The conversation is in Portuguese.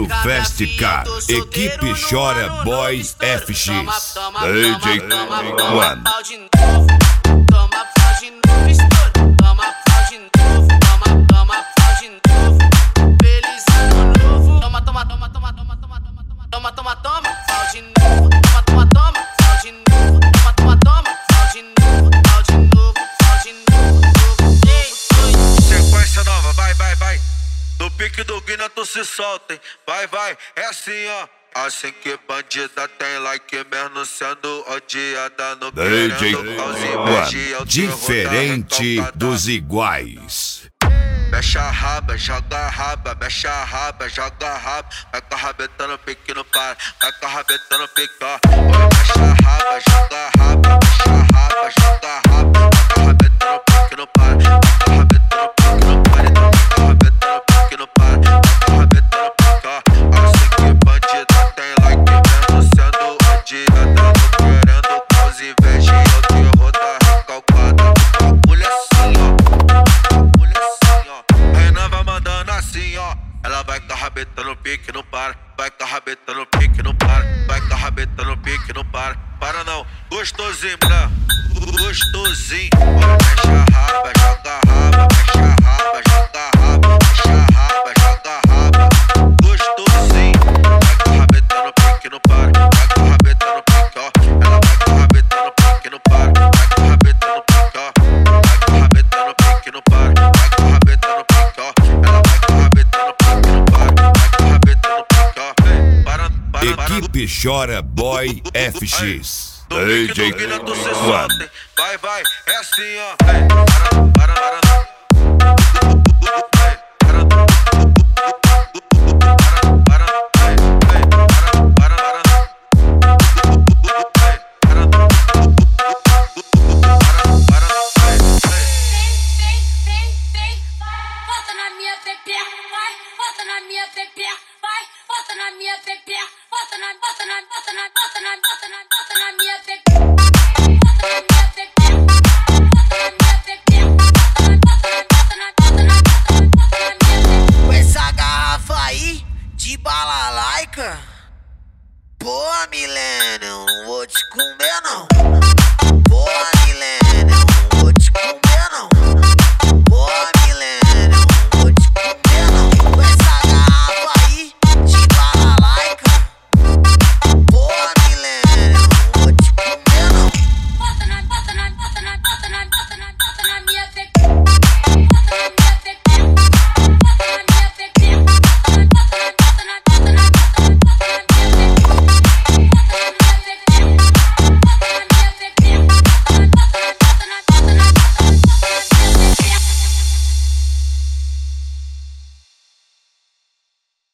do Festicar, equipe Chora Boy FX, DJ One. Sequência nova, vai. No pique do Guina tu se solta, hein? Vai, é assim, ó. Assim que bandida tem like mesmo sendo odiada no DJ querendo caos e One, magia, o diferente terror da dos iguais. mexe a raba, joga a raba, mexe a raba, joga a raba. Vai com a rabeta no pique, não para. Vai com a rabeta no pique, ó. Mexe a raba, joga a raba, mexe a raba, joga a raba. Vai com a rabeta no pique, não para. Vai com a rabeta no pique, não para. Então vai com a rabeta no pique, não para. Vai com a rabeta no pique, ó. Assim que bandida tem like mesmo sendo odiada. Não querendo caos, inveja e o terror da recalcada. Bagulho assim, ó. Assim, ó, ela vai com a rabeta no pique, não para. Vai com a rabeta no pique, não para. Vai com a rabeta no pique, não para. Para não, gostosinho, né? Gostosinho. Mexe a raba, joga a raba. Mexe a raba, joga a raba. Mexe a raba, joga a raba. Gostosinho. Vai com a rabeta no pique, não para. Vai com a rabeta no pique, ó. Ela vai com a rabeta no pique, não para. Vai com a rabeta no pique, ó. Vai com a rabeta no pique, não para. Vai com a rabeta no pique, ó. Equipe Chora Boy FX, DJ One. Vai, é assim, ó. Bota na minha pepeca, vai, bota na minha pepeca, vai, bota na minha pepeca, bota na